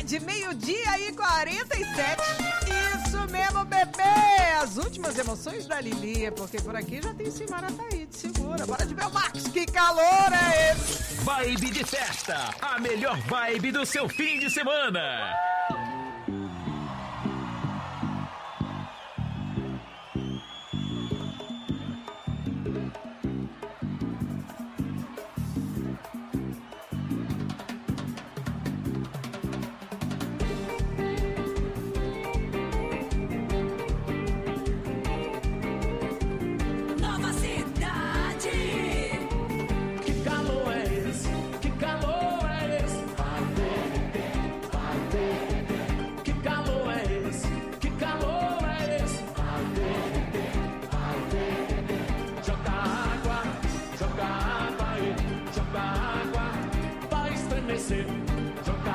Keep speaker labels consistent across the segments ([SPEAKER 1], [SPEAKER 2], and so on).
[SPEAKER 1] tarde, 12:47. Isso mesmo, bebê! As últimas emoções da Lili, porque por aqui já tem Simara Taíde, segura. Bora de ver o Max, que calor é esse?
[SPEAKER 2] Vibe de festa, a melhor vibe do seu fim de semana.
[SPEAKER 3] Joga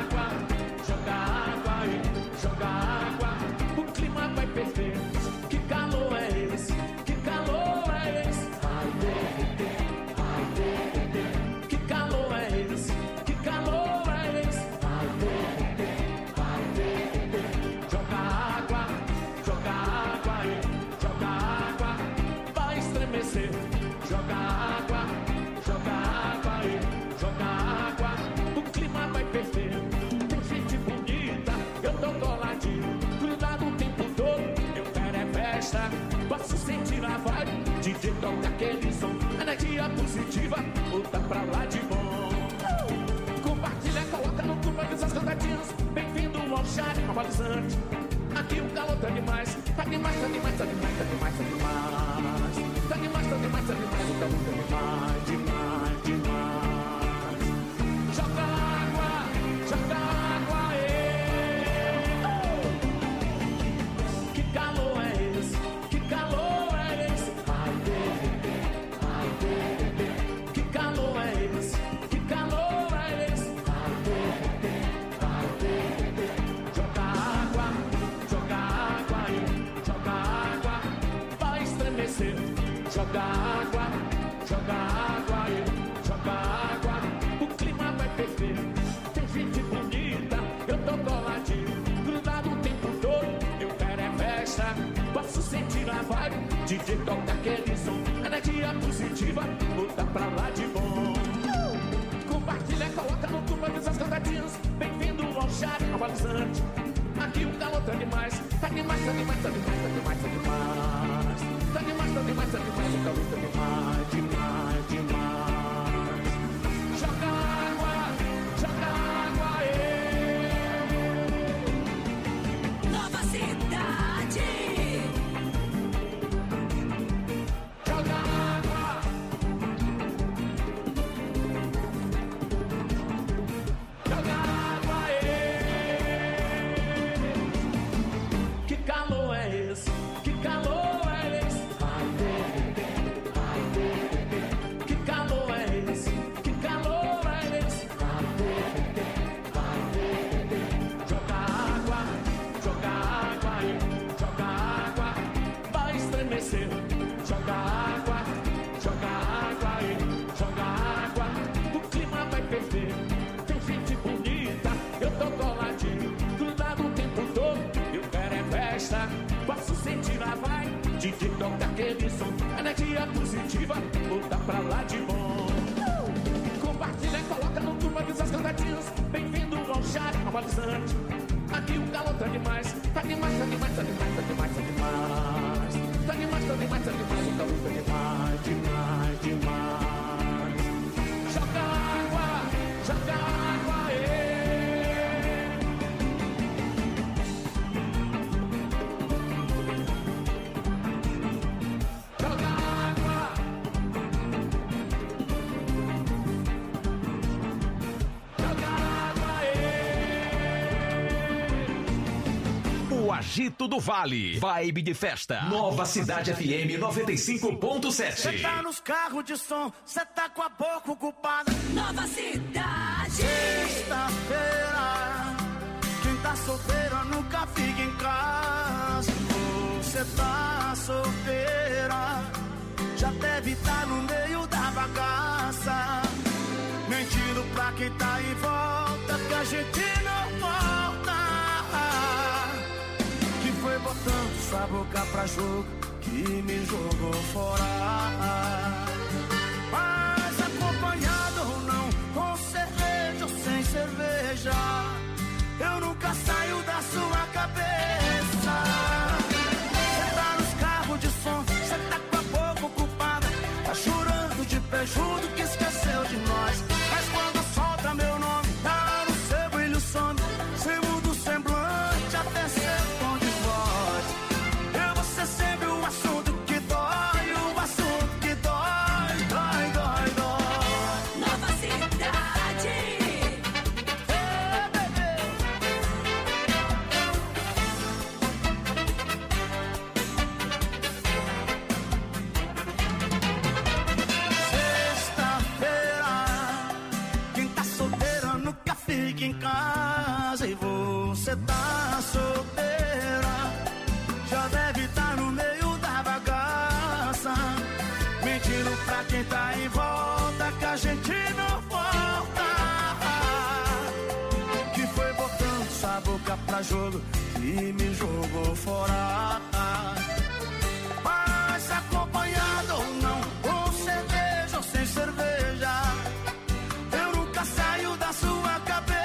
[SPEAKER 3] água aí, joga água, o clima vai ferver. Que calor é esse? Que calor é esse? Vai derreter, vai derreter. Que calor é esse? Que calor é esse? Vai derreter, vai derreter. Joga água aí, joga água, vai estremecer. Joga água aí, joga água. Vai perder. Tem gente bonita, eu tô coladinho, grudado o tempo todo, eu quero é festa. Posso sentir a vibe, DJ toca aquele som, energia positiva, volta pra lá de bom. Compartilha, coloca no turma dessas cantadinhas. Bem-vindo ao chat atualizante. Aqui o calor tá demais, tá demais, tá demais, tá demais, tá demais, tá demais. Tá demais, tá demais, tá demais, o calor tá demais, demais, demais. Joga água aí. Que calor é esse? Que calor é esse? Vai derreter, vai derreter. Que calor é esse? Que calor é esse? Vai derreter, vai derreter. Joga água aí, joga água, vai estremecer. Joga água aí, joga água, o clima vai ferver. Tem gente bonita, eu tô coladinho, grudado o tempo todo, eu quero é festa. Posso sentir a vibe, DJ toca aquele som, energia positiva, volta pra lá de bom. Compartilha, coloca no turma dessas cantadinhas. Bem-vindo ao chat atualizante. Aqui o calor tá demais, tá demais, tá demais, tá demais, tá demais, tá demais. Tá demais, tá demais, tá demais, o calor tá demais, demais, demais. Joga água aí.
[SPEAKER 4] Nova Cidade.
[SPEAKER 3] Joga água. Joga água aí. Que calor é esse? Que calor é esse? Vai derreter, vai derreter. Que calor é esse? Que calor é esse? Vai derreter, vai derreter. Joga água aí, joga água, vai estremecer. Joga água aí, joga água, o clima vai ferver. Tem gente bonita, eu tô coladinho, grudado o tempo todo, eu quero é festa. Posso sentir a vibe, DJ toca aquele som, energia positiva, volta pra lá de bom. Compartilha, coloca no turma dessas cantadinhas. Bem-vindo ao chat atualizante. Aqui o calor tá demais, tá demais, tá demais, tá demais, tá demais, tá demais. Tá demais, tá demais, tá demais, o calor tá demais, demais, demais. Joga água aí. Joga água. Joga água aí.
[SPEAKER 2] O Agito do Vale, vibe de festa. Nova Cidade FM 95.7.
[SPEAKER 5] Cê tá nos carros de som, cê tá com a boca ocupada.
[SPEAKER 4] Nova Cidade.
[SPEAKER 5] Sexta-feira, quem tá solteiro nunca fica em casa. Você tá solteira, já deve estar no meio da bagaça, mentindo pra quem tá em volta que a gente não pode. sua boca pra jogo que me jogou fora. Mas acompanhado ou não, com cerveja ou sem cerveja, eu nunca saio da sua cabeça. Cê tá nos carros de som, cê tá com a boca ocupada, tá chorando de pé junto que esqueceu de nós. Mas quando solta meu nome, tá no seu brilho some, cê muda o semblante até seu tom de voz. Eu vou ser sempre o assunto que dói, o assunto que dói, dói, dói, dói.
[SPEAKER 4] Nova cidade.
[SPEAKER 5] Fica em casa e você tá solteira, já deve estar no meio da bagaça, mentindo pra quem tá em volta que a gente não volta. Que foi botando sua boca pra jogo que me jogou fora. Mas acompanhado ou não, com cerveja ou sem cerveja, eu nunca saio da sua cabeça.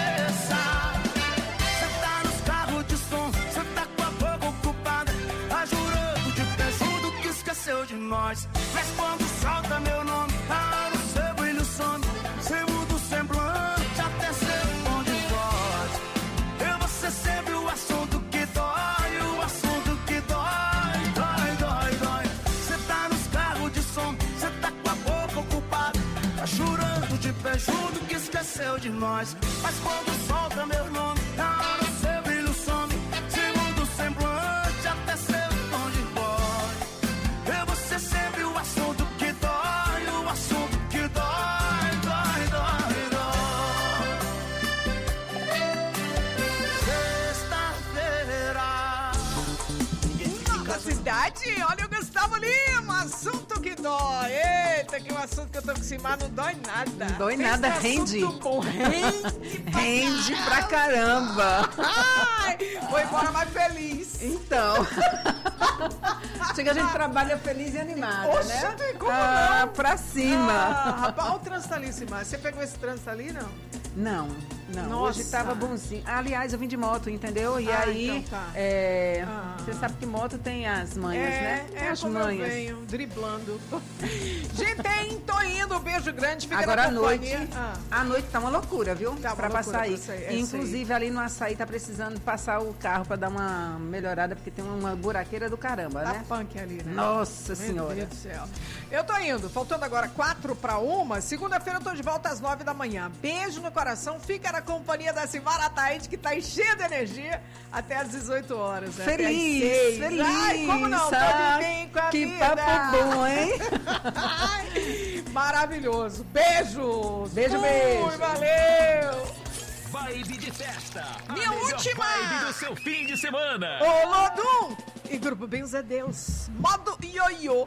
[SPEAKER 5] Cê tá nos carros de som, cê tá com a boca ocupada, tá jurando de pé junto que esqueceu de nós. Mas quando solta meu nome, tá no seu brilho some, cê muda o semblante até seu tom de voz. Eu vou ser sempre o assunto que dói, o assunto que dói, dói, dói, dói. Cê tá nos carros de som, cê tá com a boca ocupada, tá chorando de pé junto que esqueceu de nós. Mas quando solta meu nome, tá no seu brilho some, segundo o semblante até seu tom de voz. Eu vou ser sempre o assunto que dói, o assunto que dói, dói, dói, dói.
[SPEAKER 1] Nova cidade, olha o Gustavo Lima, assunto que dói. Eita, que o assunto que eu tô com cima não dói nada.
[SPEAKER 6] Não dói nada, rende.
[SPEAKER 1] Bom,
[SPEAKER 6] Rende pra caramba.
[SPEAKER 1] Ai, vou embora mais feliz.
[SPEAKER 6] Então. Chega, a gente trabalha feliz e animada,
[SPEAKER 1] Oxe,
[SPEAKER 6] né?
[SPEAKER 1] tem como não?
[SPEAKER 6] Pra cima.
[SPEAKER 1] Rapaz, olha o trânsito ali, Simar. Você pegou esse trânsito ali, não?
[SPEAKER 6] Não.
[SPEAKER 1] Nossa.
[SPEAKER 6] Hoje tava bonzinho. Aliás, eu vim de moto, entendeu? E aí,
[SPEAKER 1] então tá.
[SPEAKER 6] você sabe que moto tem as manhas, né? Tem as
[SPEAKER 1] como
[SPEAKER 6] manhas.
[SPEAKER 1] eu venho, driblando. Gente, tô indo, um beijo grande, fica
[SPEAKER 6] Agora
[SPEAKER 1] na
[SPEAKER 6] à noite,
[SPEAKER 1] companhia.
[SPEAKER 6] à noite tá uma loucura, viu?
[SPEAKER 1] Tá uma
[SPEAKER 6] pra
[SPEAKER 1] loucura
[SPEAKER 6] passar aí.
[SPEAKER 1] pra sair, é
[SPEAKER 6] Inclusive,
[SPEAKER 1] isso aí.
[SPEAKER 6] ali no açaí tá precisando passar o carro pra dar uma melhorada, porque tem uma buraqueira do caramba,
[SPEAKER 1] Tá
[SPEAKER 6] né?
[SPEAKER 1] punk ali, né?
[SPEAKER 6] Nossa
[SPEAKER 1] Meu
[SPEAKER 6] Senhora.
[SPEAKER 1] Deus do céu. Eu tô indo, faltando agora 4:01. Segunda-feira eu tô de volta às 9 da manhã. Beijo no coração, fica na companhia da Simara Ataíde, que tá enchendo de energia até às 18 horas. Né? Até às
[SPEAKER 6] Feliz,
[SPEAKER 1] 6.
[SPEAKER 6] feliz.
[SPEAKER 1] Ai, como não? Tô de bem com a
[SPEAKER 6] Que
[SPEAKER 1] vida.
[SPEAKER 6] papo bom, hein?
[SPEAKER 1] Ai, maravilhoso. Beijos.
[SPEAKER 6] Beijo,
[SPEAKER 1] Fui,
[SPEAKER 6] beijo.
[SPEAKER 1] Valeu.
[SPEAKER 2] Vibe de festa. A
[SPEAKER 1] Minha
[SPEAKER 2] melhor
[SPEAKER 1] última.
[SPEAKER 2] vibe do seu fim de semana.
[SPEAKER 1] Ô, Lodum e Grupo Benza Deus. Modo ioiô.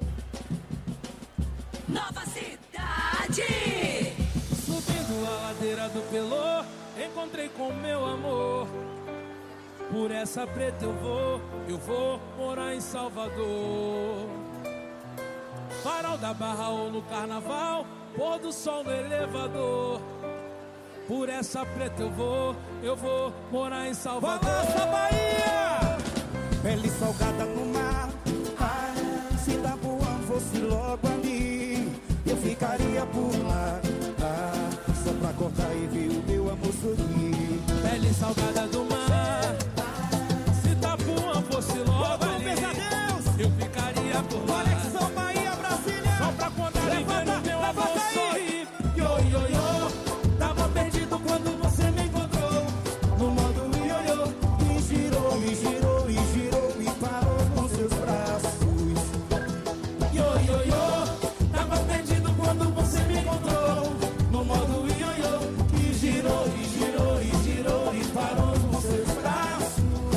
[SPEAKER 4] Nova cidade.
[SPEAKER 3] Subindo a ladeira do Pelô, encontrei com meu amor. Por essa preta eu vou morar em Salvador. Farol da Barra ou no Carnaval, pôr do sol no elevador. Por essa preta eu vou morar em Salvador.
[SPEAKER 5] Balança Bahia! Pele salgada no mar. Se Itapuã fosse logo ali, eu ficaria por lá. Só pra cortar e ver o meu amor sorrir.
[SPEAKER 3] Pele salgada do mar. Se Itapuã fosse logo ali, eu ficaria por lá.
[SPEAKER 5] Conexão Bahia, Brasília.
[SPEAKER 3] Só pra contar e ver o meu amor sorrir. Yo, yo, yo. Tava perdido quando você me encontrou.
[SPEAKER 5] No modo ioiô, e girou, e girou, e girou, e parou com seus braços.
[SPEAKER 3] Yo, yo, yo. Tava perdido quando você me encontrou.
[SPEAKER 5] No modo ioiô, e girou, e girou, e girou, e parou com seus braços.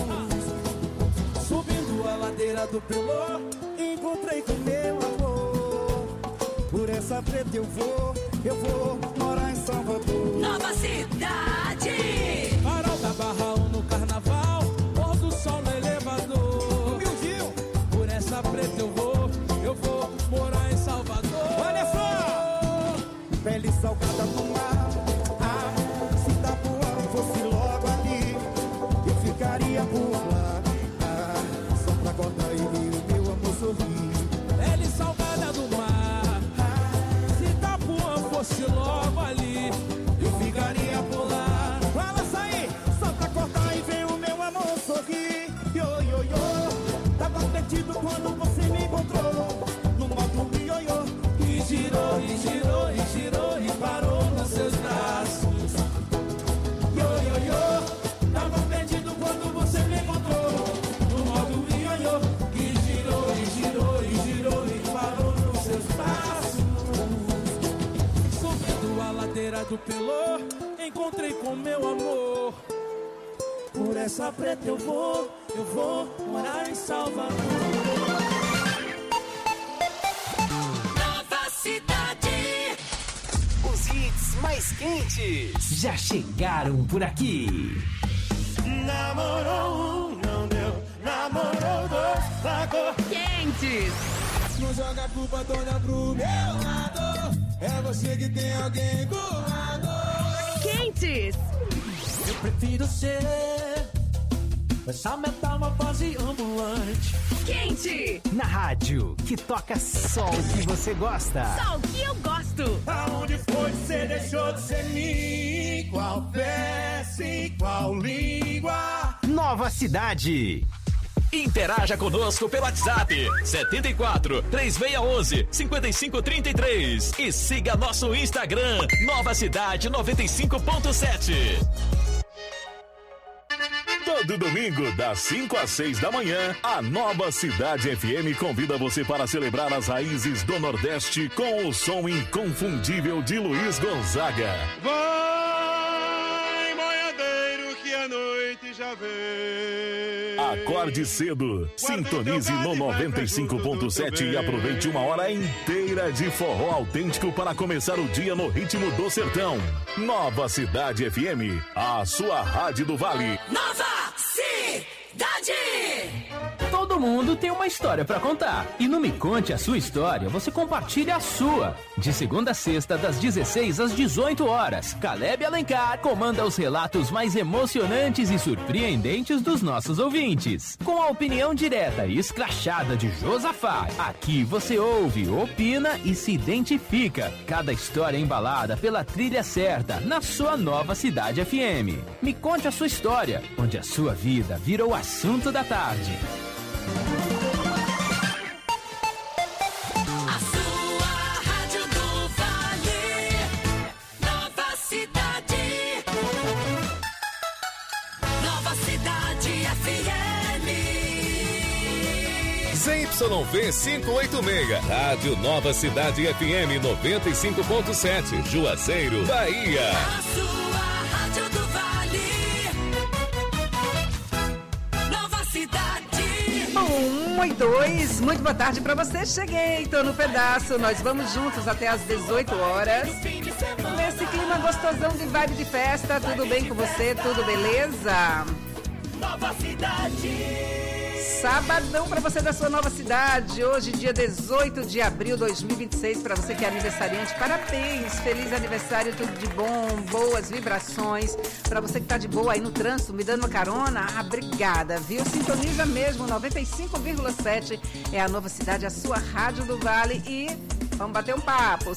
[SPEAKER 3] Subindo a ladeira do Pelô,
[SPEAKER 5] Encontrei com meu amor. Por essa preta eu vou morar em Salvador.
[SPEAKER 4] Nova cidade.
[SPEAKER 3] Farol da Barra ou no Carnaval, pôr do sol no elevador. beira do Pelô, encontrei com meu amor. Por essa preta eu vou morar em Salvador.
[SPEAKER 4] Nova cidade.
[SPEAKER 7] Os hits mais quentes já chegaram por aqui.
[SPEAKER 3] Namorou um, não deu. Namorou dois, largou.
[SPEAKER 6] Quentes.
[SPEAKER 3] Não joga a culpa toda pro meu lado. É você que tem alguém do lado.
[SPEAKER 6] Quentes.
[SPEAKER 3] Eu prefiro ser essa metamorfose ambulante.
[SPEAKER 6] Quente.
[SPEAKER 7] Na rádio, que toca só o que você gosta.
[SPEAKER 6] Só o que eu gosto.
[SPEAKER 3] Aonde foi que você deixou de ser mim? Qual peça e qual língua?
[SPEAKER 7] Nova Cidade.
[SPEAKER 2] Interaja conosco pelo WhatsApp 74 3611 5533 e siga nosso Instagram Nova Cidade 95.7. Todo domingo, das 5 às 6 da manhã, a Nova Cidade FM convida você para celebrar as raízes do Nordeste com o som inconfundível de Luiz Gonzaga.
[SPEAKER 8] Vai, boiadeiro, que a noite já vem.
[SPEAKER 2] Acorde cedo, sintonize no 95.7 e aproveite uma hora inteira de forró autêntico para começar o dia no ritmo do sertão. Nova Cidade FM, a sua rádio do Vale.
[SPEAKER 4] Nova cidade.
[SPEAKER 7] Todo mundo tem uma história pra contar. E no Me Conte a Sua História, você compartilha a sua. De segunda a sexta, das 16 às 18 horas. Caleb Alencar comanda os relatos mais emocionantes e surpreendentes dos nossos ouvintes. Com a opinião direta e escrachada de Josafá. Aqui você ouve, opina e se identifica. Cada história embalada pela trilha certa, na sua Nova Cidade FM. Me Conte a Sua História, onde a sua vida vira o assunto da tarde.
[SPEAKER 4] A sua rádio do Vale. Nova cidade. Nova cidade FM.
[SPEAKER 9] ZYV 586, Rádio Nova Cidade FM 95.7, Juazeiro, Bahia.
[SPEAKER 4] A sua rádio do Vale. Nova cidade.
[SPEAKER 6] 1 e 2, muito boa tarde pra você. Cheguei, tô no pedaço. Nós vamos juntos até às 18 horas. Nesse clima gostosão de vibe de festa. Tudo bem com você? Tudo beleza?
[SPEAKER 3] Nova cidade.
[SPEAKER 6] Sabadão pra você da sua Nova Cidade. Hoje, dia 18 de abril de 2026. Pra você que é aniversariante, parabéns. Feliz aniversário, tudo de bom. Boas vibrações. Pra você que tá de boa aí no trânsito, me dando uma carona, obrigada, viu? Sintoniza mesmo, 95,7 é a Nova Cidade, a sua rádio do Vale. E vamos bater um papo,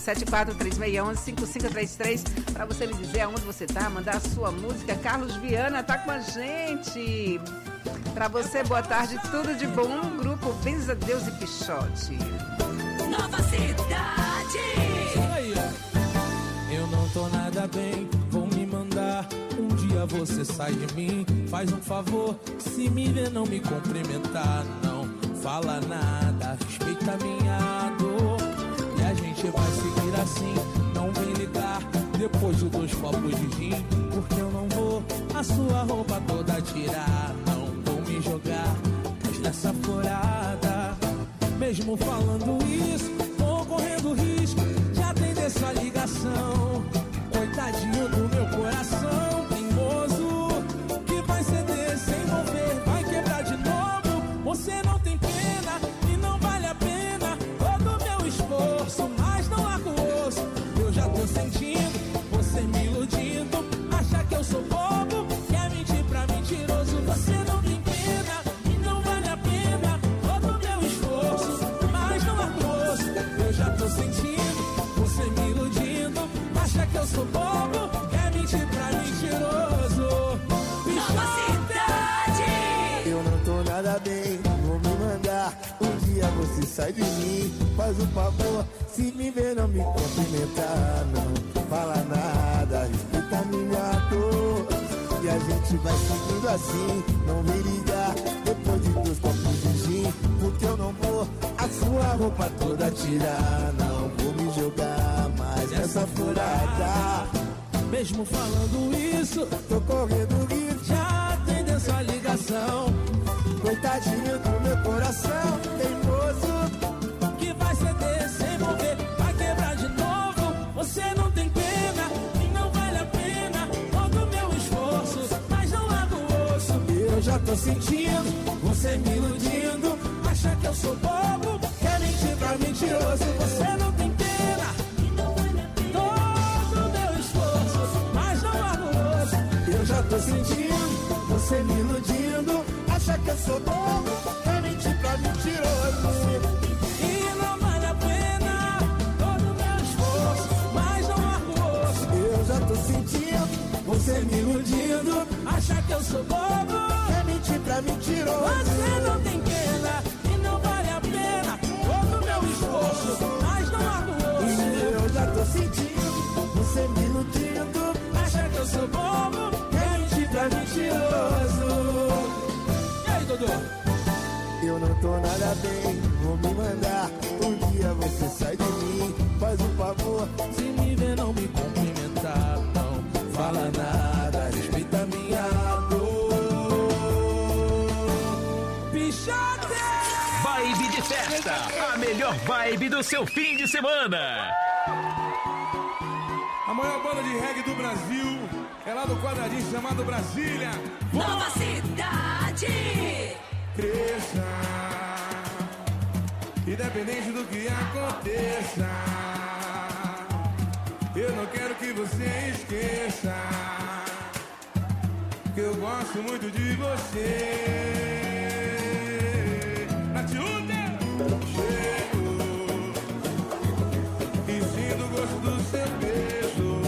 [SPEAKER 6] 74311-5533, pra você me dizer aonde você tá, mandar a sua música. Carlos Viana tá com a gente. Pra você, boa tarde, tudo de bom. Grupo Benza Deus e Pichote.
[SPEAKER 4] Nova cidade.
[SPEAKER 3] Aí, ó. Eu não tô nada bem, vou me mandar. Um dia você sai de mim, faz um favor. Se me ver, não me cumprimentar, não fala nada, respeita minha dor. E a gente vai seguir assim, não vem ligar depois de 2 copos de gin, porque eu não vou a sua roupa toda tirar, não vou me jogar nessa furada. Mesmo falando isso, tô correndo risco de atender sua ligação. Coitadinho do meu coração teimoso, que vai ceder sem mover, vai quebrar de novo. Você não tem pena e não vale a pena todo o meu esforço, mas não largo o osso. Eu já tô sentindo você me iludindo, acha que eu sou bobo, quer mentir pra mentiroso. Você não tem pena e não vale a pena todo o meu esforço, mas não largo o osso. Eu já tô sentindo você me iludindo, acha que eu sou bobo, quer mentir pra mentiroso.
[SPEAKER 4] Nova cidade.
[SPEAKER 5] Eu não tô nada bem, vou me mandar. Um dia você sai de mim, faz um favor. Se me ver, não me cumprimentar, não fala nada, respeita minha dor. E a gente vai seguindo assim, não me ligar depois de 2 copos de gin, porque eu não vou a sua roupa toda tirar, não vou me jogar mais nessa furada.
[SPEAKER 3] Mesmo falando isso, tô correndo risco. Já atendeu sua ligação.
[SPEAKER 5] Coitadinho do meu coração, teimoso,
[SPEAKER 3] que vai ceder sem mover, vai quebrar de novo. Você não tem pena e não vale a pena todo o meu esforço, mas não largo o osso.
[SPEAKER 5] Eu já tô sentindo, você me iludindo.
[SPEAKER 3] Acha que eu sou bobo, quer mentir pra mentiroso. Você não tem pena e não vale a pena todo o meu esforço, mas não largo o osso.
[SPEAKER 5] Eu já tô sentindo, você me iludindo. Acha que eu sou bobo, quer mentir pra mentiroso.
[SPEAKER 3] E não vale a pena todo o meu esforço, mas não largo o osso.
[SPEAKER 5] Eu já tô sentindo, você me iludindo.
[SPEAKER 3] Acha que eu sou bobo,
[SPEAKER 5] quer mentir pra mentiroso.
[SPEAKER 3] Você não tem pena e não vale a pena todo o meu esforço, mas não largo o osso.
[SPEAKER 5] Eu já tô sentindo, você me iludindo.
[SPEAKER 3] Acha que eu sou bobo,
[SPEAKER 5] quer mentir pra mentiroso. Eu não tô nada bem, vou me mandar. Um dia você sai de mim, faz um favor.
[SPEAKER 3] Se me ver não me cumprimentar, não fala nada, respeita minha dor. Pichote!
[SPEAKER 7] Vibe de festa, a melhor vibe do seu fim de semana.
[SPEAKER 10] A maior banda de reggae do Brasil é lá do quadradinho chamado Brasília.
[SPEAKER 4] Nova Cidade.
[SPEAKER 10] Cresça, independente do que aconteça. Eu não quero que você esqueça que eu gosto muito de você. Chego e sinto o gosto do seu beijo.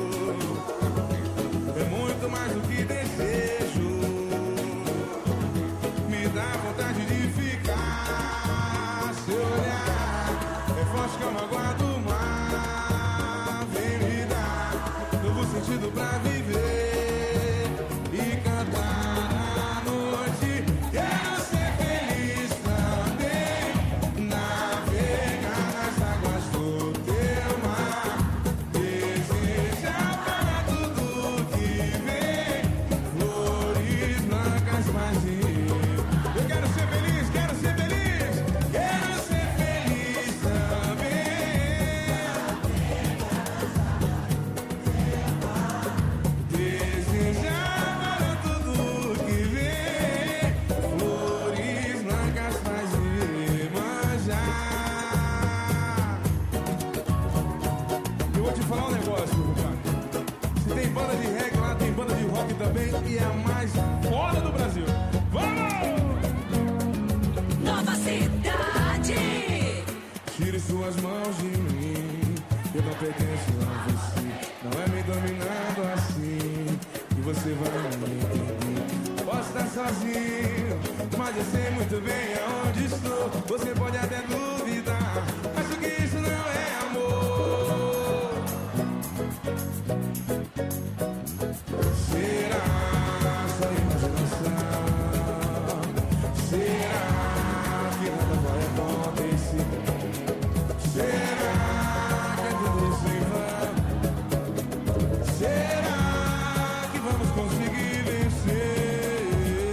[SPEAKER 10] É muito mais do que desejo. Me dá vontade de ficar. Seu olhar é forte que é uma água do mar. Vem me dar novo sentido pra viver e cantar à noite. Quero ser feliz também, navegar nas águas do teu mar, desejar para tudo que vem, flores blancas, mas eu quero ser feliz, quero ser feliz, quero ser feliz também. Desejar para tudo que vem, flores blancas faz manjar. Eu vou te falar um negócio, cara. Se tem banda de reggae lá, tem banda de rock também, e é a mais foda do Brasil. Vamos!
[SPEAKER 4] Nova Cidade.
[SPEAKER 10] Tire suas mãos de mim, eu não pertenço a você. Não é me dominando assim que você vai me entender. Posso estar sozinho, mas eu sei muito bem aonde estou. Você pode até duvidar, acho que isso não é amor. Será só imaginação? Será que nada vai acontecer? Será que é tudo isso em vão? Será que vamos conseguir vencer?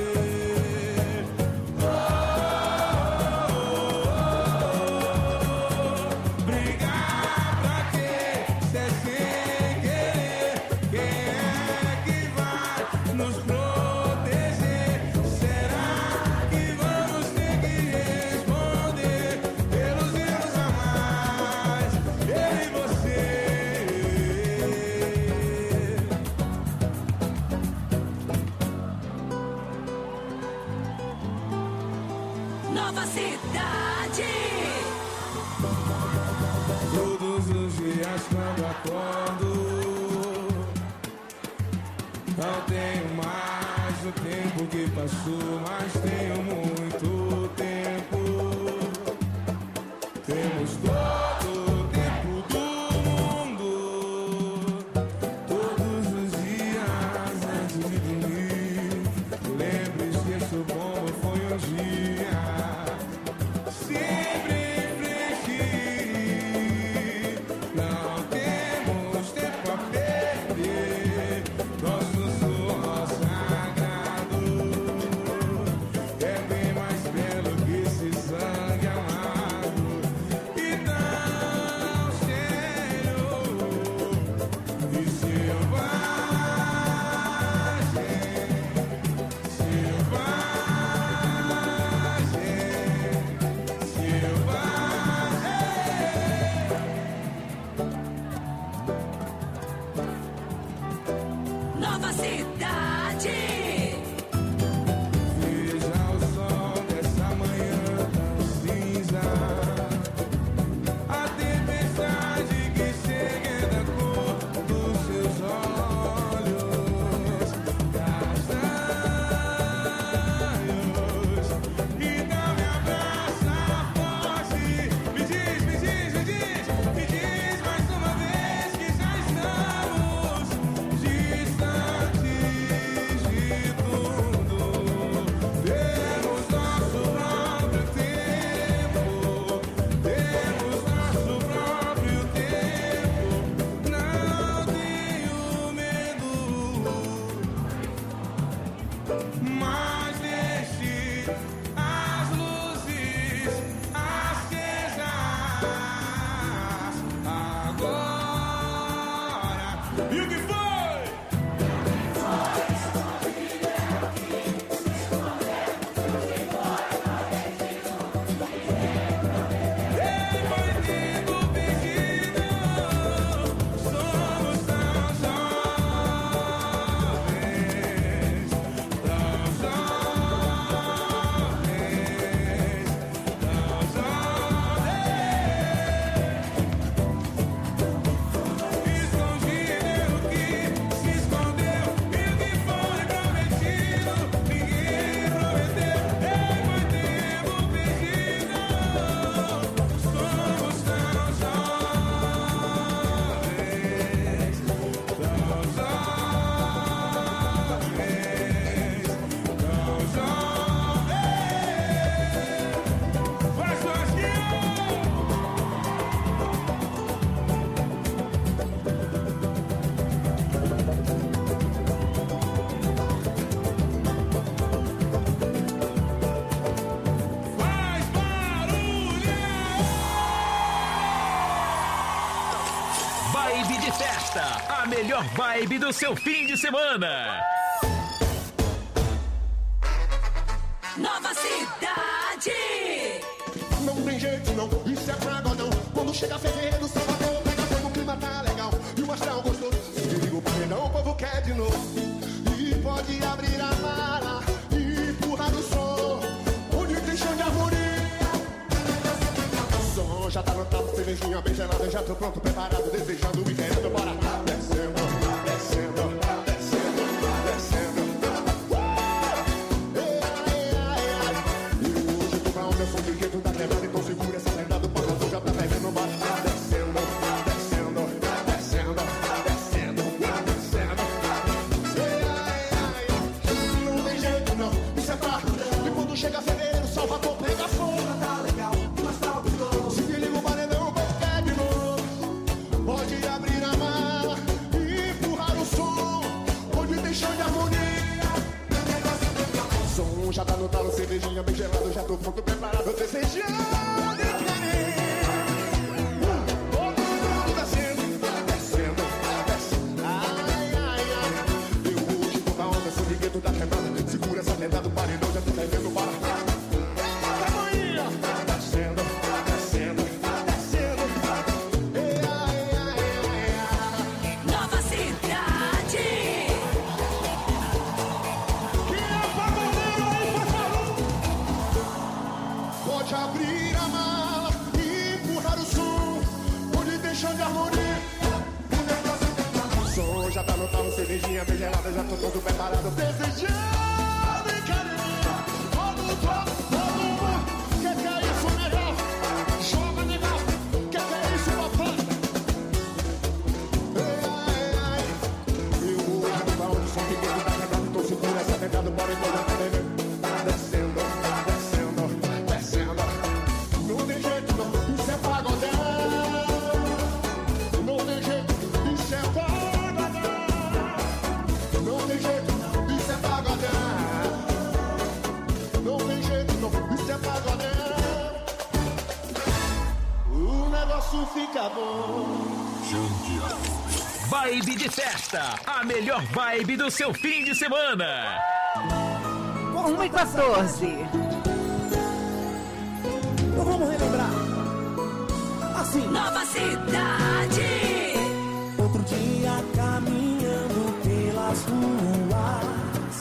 [SPEAKER 10] Brigar pra quê? Se é sem querer, quem é que vai nos proteger? Será que vamos ter que responder pelos erros a mais, eu e você?
[SPEAKER 4] Nova Cidade.
[SPEAKER 10] Todos os dias quando acordo, não tenho mais o tempo que passou, mas tenho muito tempo. Temos todo o tempo do mundo. Todos os dias antes de dormir, lembro e esqueço como foi um dia. Sempre em frente, não temos tempo a perder. Veja o sol dessa manhã tão cinza, a tempestade que chega da cor dos seus olhos, castanhos, e não me abraça forte. Me diz mais uma vez que já estamos distantes de tudo. Temos nosso próprio tempo, temos nosso próprio tempo. Não tenho medo, mas deixe as luzes acesas agora. E o que foi? Ei, bandido perdido, somos tão jovens, tão jovens, tão jovens. Escondido o que se escondeu e o que foi prometido, ninguém prometeu. Ei, bandido perdido, somos tão jovens, tão jovens, tão jovens. Vai, Churrasquinho! Faz barulho!
[SPEAKER 7] Vibe de festa, a melhor vibe do seu fim de semana.
[SPEAKER 4] Nova Cidade.
[SPEAKER 5] Não tem jeito não, isso é pagodão. Quando chega fevereiro, Salvador pega fogo, o clima tá legal e o astral gostoso. Se liga o paredão, o povo quer de novo. E pode abrir a mala e empurrar o som, onde tem chão de harmonia. O som já tá notado, cervejinha bem gelada, eu já tô pronto, preparado, desejando e querendo, bora. Descendo, descendo, descendo, descendo. E hoje tu vai onde eu sou de jeito da quebrada, então segura essa merda do pau, tu já tá pegando, bora. Descendo, descendo, descendo, descendo, descendo. Não tem jeito não, isso é farra. E quando chega fevereiro, Salvador pega fogo. Tá legal, mas tá gostoso. Se liga o paredão, quer de novo. Pode abrir a mala e empurrar o som, onde tem chão de harmonia. O som já tá no talo, cervejinha bem gelada, já tô pronto, preparado, desejando e querendo. Todo mundo descendo, descendo, descendo. Ai, ai, ai. Eu hoje tô na onda, sou liguedo da quebrada. Segura essa merda do paredão, já tô perdendo bala. Descendo, descendo, descendo. Ai, ai, ai, ai.
[SPEAKER 4] Nova Cidade.
[SPEAKER 5] Quem é pagodeiro aí, faz barulho. Pode abrir a mala e empurrar o som, onde tem chão de harmonia. O som já tá no talo, cervejinha bem gelada, já tô todo preparado, desejando e querendo. Todo mundo, que é isso, melhor? Joga legal, que é isso, papai? Ai, ai, eu hoje não tá onde o som que tá quebrado, então segura essa pegada, bora então já tá bebendo. Descendo, descendo, descendo. Não tem jeito não, isso é pagodão. Não tem jeito, isso é pagodão. Não tem jeito, isso é pagodão. Não tem jeito não, isso é pagodão. O negócio fica bom.
[SPEAKER 7] Vibe de festa, a melhor vibe do seu fim de semana.
[SPEAKER 6] 1h14.
[SPEAKER 5] Então vamos relembrar. Assim.
[SPEAKER 4] Nova Cidade.
[SPEAKER 5] Outro dia caminhando pelas ruas,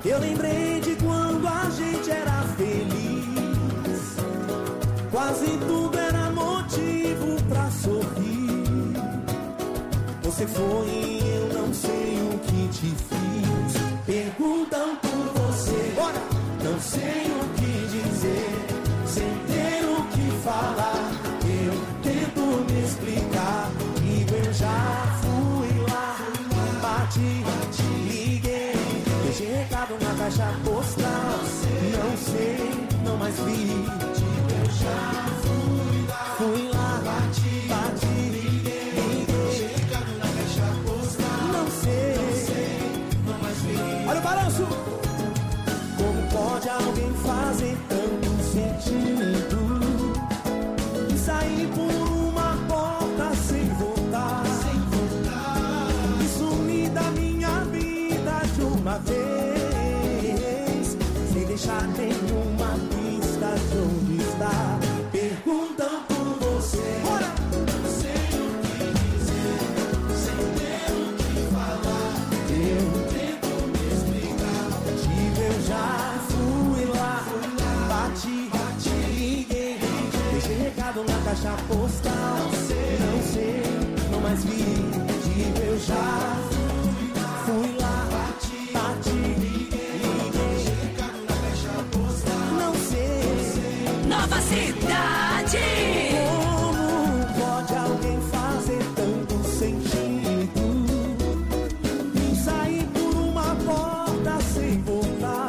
[SPEAKER 5] Eu lembrei de quando a gente era feliz. Quase tudo era motivo pra sorrir. Você foi e eu não sei o que te fiz. Perguntam por você, não sei o que dizer. Sem ter o que falar, eu tento me explicar. E eu já fui lá, bati, liguei, deixei recado na caixa postal. Não sei, não mais vi. Eu já fui lá, bati, liguei, deixei recado na caixa postal. Não sei, não mais vi. Olha o balanço! Como pode alguém fazer tanto sentido e sair por uma porta sem voltar, e sumir da minha vida de uma vez, sem deixar nenhuma pista de onde está? Perguntam por você, não sei o que dizer, sem ter o que falar. Eu tento me explicar. Eu já fui lá, bati, liguei, deixei recado na caixa postal. Não sei, não mais vi. Eu já fui lá, bati, liguei, deixei recado na caixa postal. Não sei.
[SPEAKER 4] Nova Cidade.
[SPEAKER 5] Como pode alguém fazer tanto sentido e sair por uma porta sem voltar,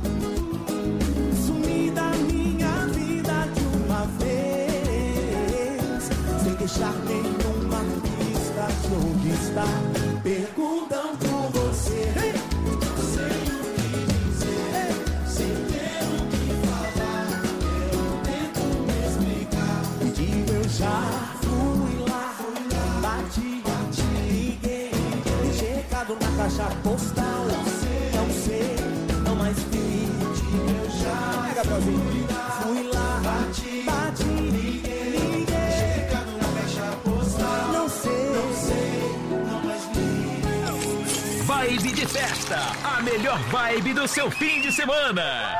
[SPEAKER 5] sumir da minha vida de uma vez, sem deixar nenhuma pista de onde está? Perguntam por você, não sei o que dizer, sem ter o que falar. Eu tento me explicar. E digo, eu já fui lá, bati, liguei, deixei recado na caixa postal. Não sei, não mais vi. Eu já fui lá, bati, liguei, deixei recado na caixa postal. Não sei, não mais vi.
[SPEAKER 7] Vibe de festa, a melhor vibe do seu fim de semana.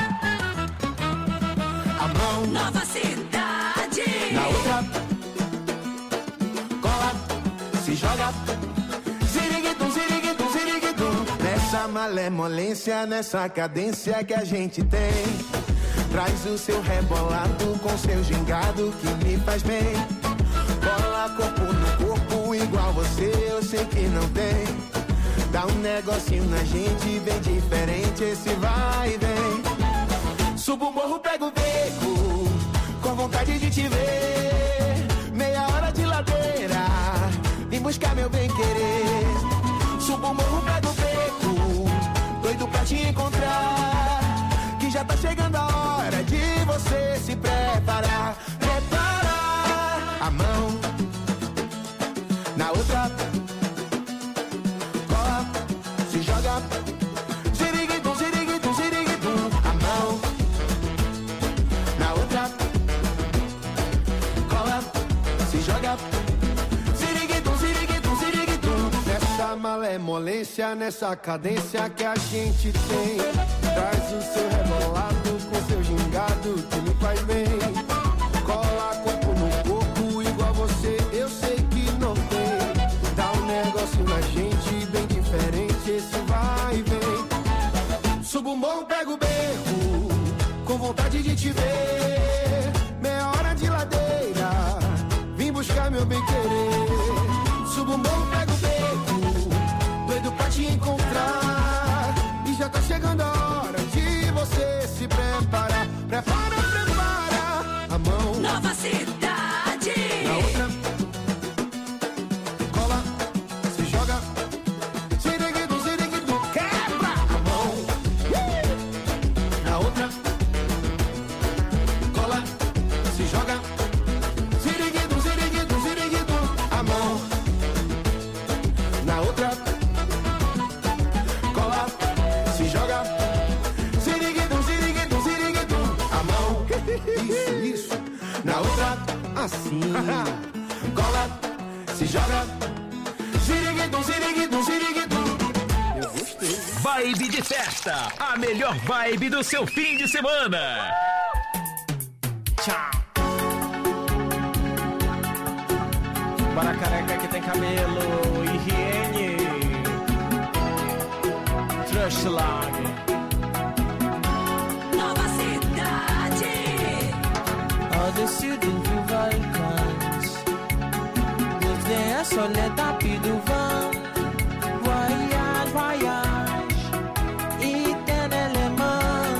[SPEAKER 5] A mão
[SPEAKER 4] Nova Cidade.
[SPEAKER 5] na outra, cola, se joga. Ziriguidum, ziriguidum, ziriguidum. Nessa malemolência, nessa cadência que a gente tem, traz o seu rebolado com seu gingado que me faz bem. Cola corpo no corpo igual você, eu sei que não tem. Dá um negocinho na gente bem diferente, esse vai e vem. Subo o morro, pego o beco, com vontade de te ver. Meia hora de ladeira, vim buscar meu bem-querer. Subo o morro, pego o beco, doido pra te encontrar. Que já tá chegando a hora de você se preparar. Preparar a mão na outra, cola, se joga. Ziriguidum, ziriguidum, ziriguidum. A mão na outra, cola, se joga. Ziriguidum, ziriguidum, ziriguidum. Nessa malemolência, nessa cadência que a gente tem, traz o seu rebolado com seu gingado que me faz bem. Cola corpo no corpo igual você, eu sei que não tem. Dá um negócio na gente bem diferente, esse vai e vem. Subo o morro, pego o beco, com vontade de te ver. Meia hora de ladeira, vim buscar meu bem-querer. Subo o morro, pego o beco, doido pra te encontrar. E já tá chegando a hora de você se preparar. Prepara, prepara a mão.
[SPEAKER 4] Nova Cidade.
[SPEAKER 5] Na outra, cola, se joga. Ziriguidum, ziriguidum, quebra a mão. Na outra, cola, se joga. Ziriguidum, ziriguidum, ziriguidum, a mão. Na outra, cola, se joga. Ziriguidum, ziriguidum, ziriguidum, a mão. Isso, isso. Na outra, assim. Cola, se joga. Ziriguidum, ziriguidum, ziriguidum. Eu gostei.
[SPEAKER 7] Vibe de festa, a melhor vibe do seu fim de semana.
[SPEAKER 3] Tchau. Para a careca que tem cabelo, higiene, Trash Lag.
[SPEAKER 4] Nova cidade.
[SPEAKER 3] Ao descer do Valcães, desde a soledade do vão, voyage, voyage, éternellement.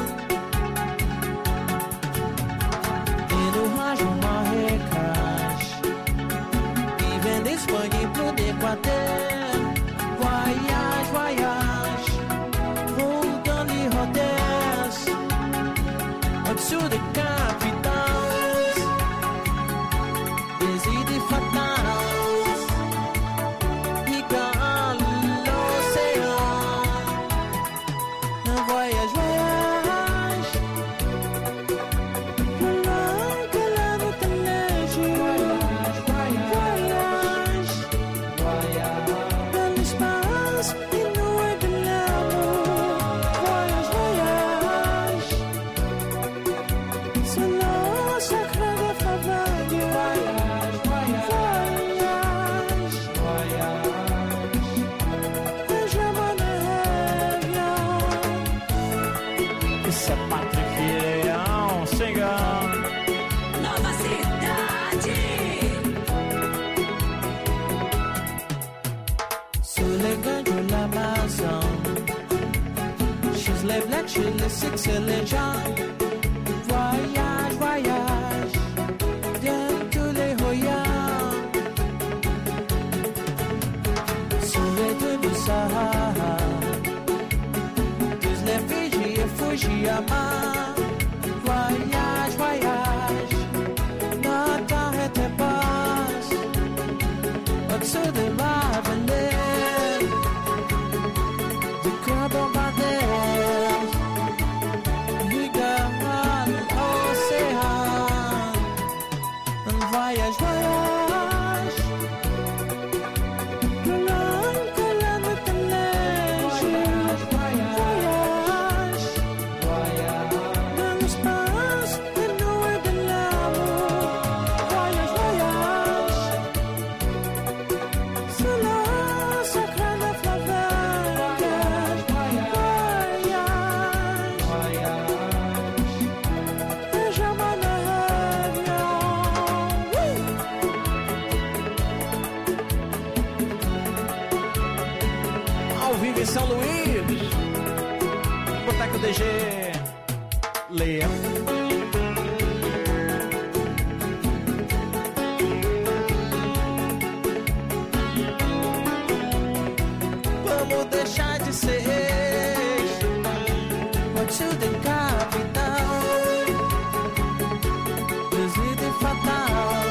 [SPEAKER 3] Et nous rangeons Marrakech, vivant d'Espagne pour d'Équateur, voyage, voyage, roule dans les hôtels, au-dessous des capitales, des idées fatales, qui gagnent l'océan. Un voyage, voyage, plus loin que la nuit de neige. Voyage, voyage, voyage, dans l'espace inouï de l'amour. Voyage, voyage, c'est l'eau sacrée de Favagne. Voyage, voyage, voyage, et je m'en reviens. Isso é Patrick Leão, chegando.
[SPEAKER 4] Nova cidade.
[SPEAKER 3] Sous les gants de l'Amazon, chez les blacks, chez les six et les gens. Voyage, voyage, dans tous les royaumes. Sous les deux du Sahara, tous les Fidji et Fujiyama. Voyage, voyage, n'arrêtez pas. Au-dessus de la vallée, du cœur bombardé, regarde l'océan. Un voyage, voyage, plus loin que la nuit de neige. Voyage, voyage, dans l'espace inouï de l'amour. Voyage, voyage, c'est la sacrée de Favagne. Voyage, et je m'en reviens.
[SPEAKER 11] Ao vivo em São Luís, Boteco DG, Leão.
[SPEAKER 3] Vamos deixar de ser o de capital, desvio fatal,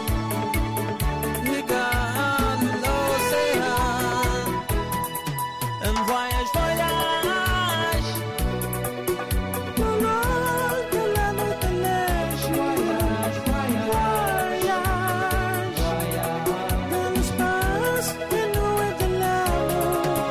[SPEAKER 3] ligar l'océan. Un voyage, voyage, plus loin que la nuit de neige. Voyage, voyage, voyage, dans l'espace inouï de l'amour.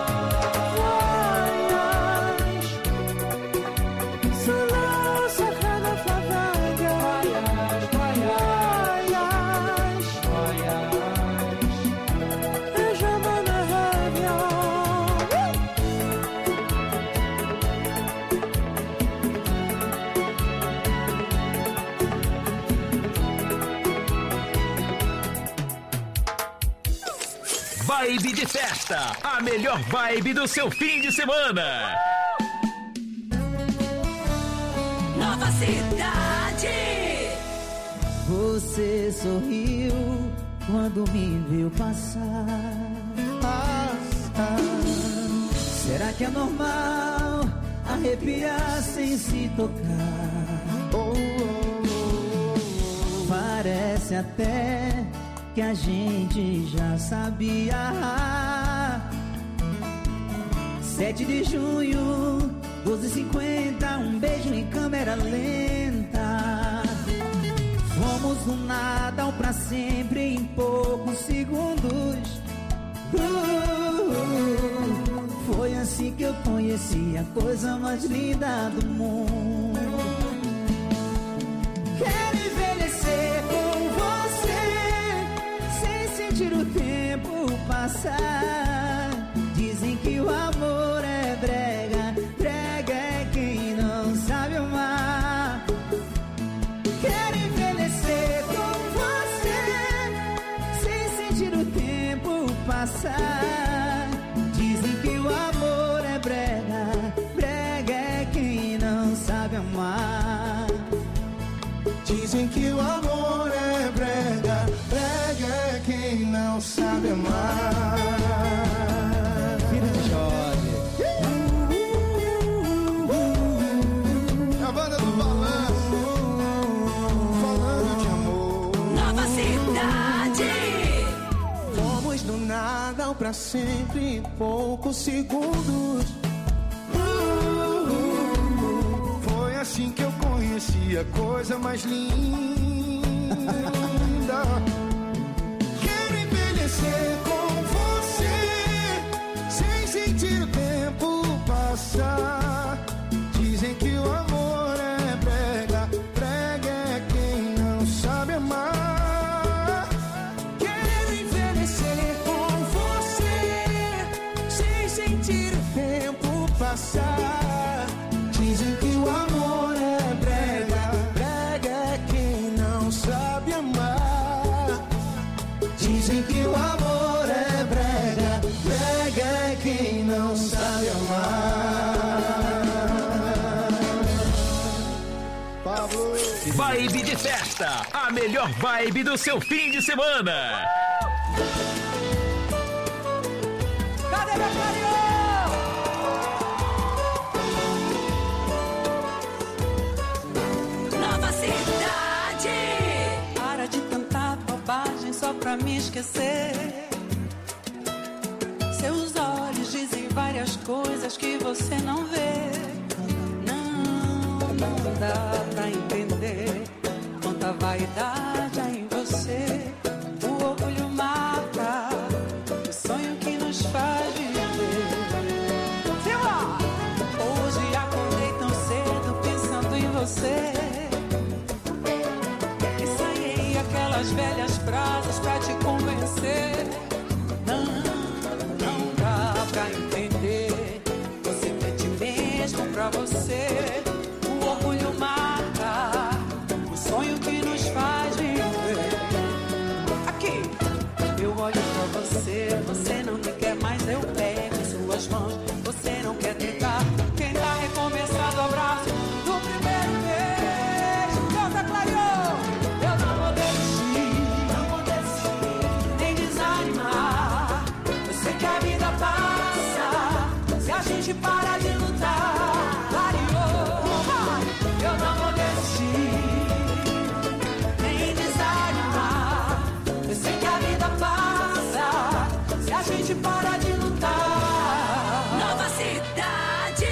[SPEAKER 3] Voyage, c'est la sacrée de Favagne. Voyage, voyage, voyage, et je m'en reviens.
[SPEAKER 7] Vibe de festa, a melhor vibe do seu fim de semana.
[SPEAKER 4] Nova cidade.
[SPEAKER 12] Você sorriu quando me viu passar. Será que é normal arrepiar sem se tocar? Parece até que a gente já sabia. 7 de junho, 12h50, um beijo em câmera lenta. Fomos do nada ao pra sempre em poucos segundos. Foi assim assim que eu conheci a coisa mais linda do mundo. Quero envelhecer com você, sem sentir o tempo passar. Dizem que o amor é brega, brega é quem não sabe amar. Quero envelhecer com você, sem sentir o tempo passar. Dizem que o amor é brega, brega é quem não sabe amar.
[SPEAKER 5] Dizem que o amor é brega, brega é quem não sabe amar.
[SPEAKER 12] Filho de Jorge.
[SPEAKER 5] A banda do balanço, falando de amor.
[SPEAKER 4] Nova Cidade.
[SPEAKER 5] Fomos do nada ao pra sempre em poucos segundos. Foi assim que eu conheci a coisa mais linda. Quero envelhecer com você, sem sentir o tempo passar. Dizem que o amor é brega, brega é quem não sabe amar. Quero envelhecer com você, sem sentir o tempo passar. Dizem que o amor é brega, brega é quem não sabe amar. Dizem que o amor é brega, brega é quem não sabe amar. Pablo.
[SPEAKER 7] Vibe de festa, a melhor vibe do seu fim de semana.
[SPEAKER 1] Cadê meu carinho?
[SPEAKER 4] Nova Cidade.
[SPEAKER 13] Para de tanta bobagem só pra me esquecer. Seus olhos dizem várias coisas que você não vê. Não dá pra entender quanta vaidade há em você. O orgulho mata o sonho que nos faz viver. Hoje acordei tão cedo pensando em você. Ensaiei aquelas velhas frases pra te convencer. Não dá pra entender. Você mente mesmo pra você. O orgulho mata o sonho que nos faz viver. Aqui, eu olho pra você. Você não me quer mais, eu pego em suas mãos. Você não quer tentar. Quem tá recomeçando o abraço do primeiro beijo. Deus é clareou. Eu não vou desistir, nem desanimar. Eu sei que a vida passa se a gente parar de lutar. Clareou. Eu não vou desistir, nem desanimar. Eu sei que a vida passa se a gente parar de lutar.
[SPEAKER 4] Nova Cidade.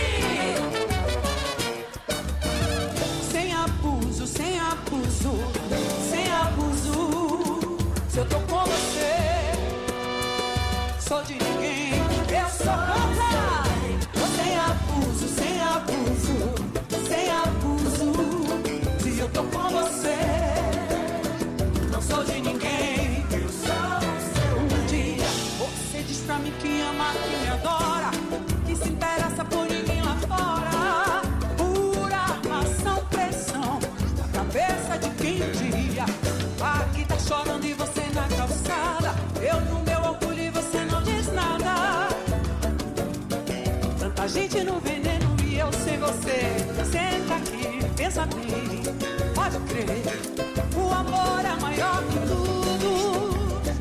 [SPEAKER 13] Sem abuso, sem abuso, sem abuso. Se eu tô com você, sou de ninguém, eu sou contra. Sem abuso, sem abuso, sem abuso. Se eu tô com você, não sou de ninguém, eu sou o seu. Um dia você diz pra mim que ama, que me adora, que se interessa por ninguém lá fora. Pura ação, pressão na cabeça de quem dia aqui tá chorando e você na calçada. Eu no meu orgulho e você não diz nada. Tanta gente no veneno e eu sem você. Senta aqui, pensa bem, pode crer. O amor é maior que tudo.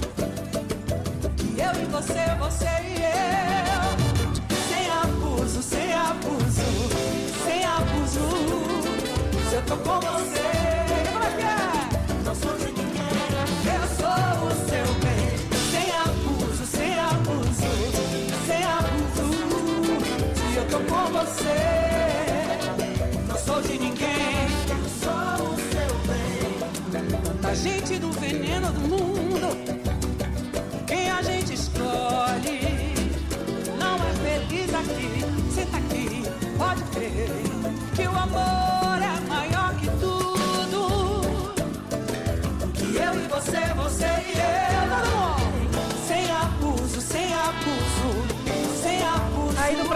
[SPEAKER 13] Que eu e você, você e eu. Sem abuso, sem abuso, sem abuso. Se eu tô com você, como é que é? Não sou de ninguém, eu sou o seu bem. Sem abuso, sem abuso, sem abuso. Se eu tô com você, não sou de ninguém, eu sou o seu bem. Tanta gente do veneno do mundo, quem a gente escolhe não é feliz aqui.